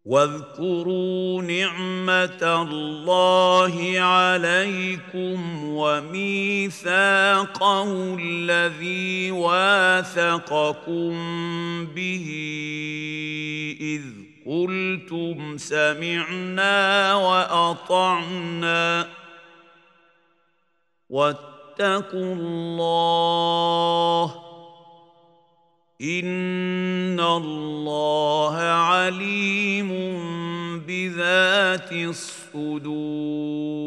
واذكروا نعمة الله عليكم وميثاقه الذي واثقكم به إذ قلتم سمعنا وأطعنا واتقوا الله إن الله عليم بذات الصدور.